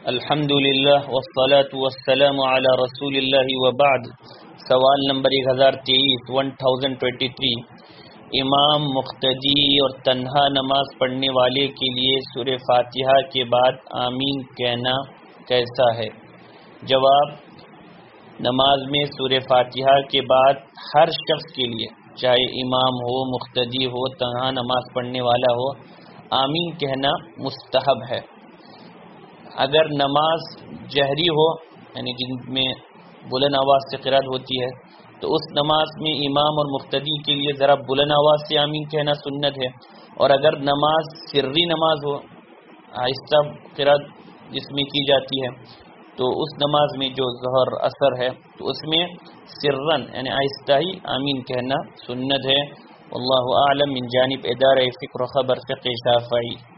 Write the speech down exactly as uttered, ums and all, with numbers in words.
अल्हम्दुलिल्लाह वस्सलातु वस्सलामु अला रसूलिल्लाह व बाद। सवाल नंबर एक हज़ार तेईस वन थाउजेंड ट्वेंटी थ्री। इमाम, मुक्तदी और तन्हा नमाज पढ़ने वाले के लिए सूरह फातिहा के बाद आमीन कहना कैसा है? जवाब, नमाज में सूरह फातिहा के बाद हर शख्स के लिए, चाहे इमाम हो, मुक्तदी हो, तन्हा नमाज पढ़ने वाला हो, आमीन कहना मुस्तहब है। अगर नमाज जहरी हो, यानी जिनमें बुलंद आवाज़ से क़िरात होती है, तो उस नमाज में इमाम और मुक्तदी के लिए ज़रा बुलंद आवाज़ से आमीन कहना सुन्नत है। और अगर नमाज सिर्री नमाज हो, आहिस्ता क़िरात जिसमें की जाती है, तो उस नमाज में जो ज़हर असर है, तो उसमें सिर्रन यानी आहिस्ता ही आमीन कहना सुन्नत है। वल्लाहु आलम। मिन जानिब इदारा फ़िक्र ख़बर फ़िक़्ह शाफ़ई।